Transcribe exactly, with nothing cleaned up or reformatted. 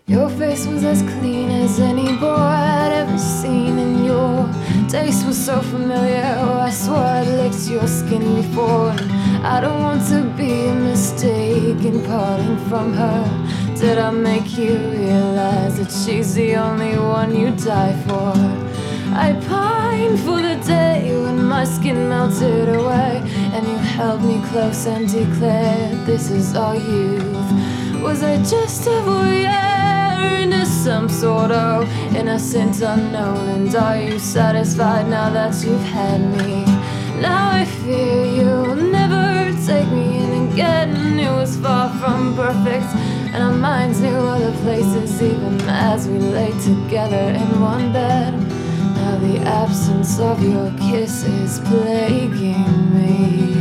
Your face was as clean as any boy I'd ever seen, and your taste was so familiar. Oh, I swore I'd licked your skin before, and I don't want to be a mistake in parting from her. Did I make you realize that she's the only one you die for? I pine for the day when my skin melted away, and you held me close and declared, this is our youth. Was I just a voyeur into some sort of innocent unknown? And are you satisfied now that you've had me? Now I fear you'll never take me in again. It was far from perfect, and our minds knew other places, even as we lay together in one bed. Now the absence of your kiss is plaguing me.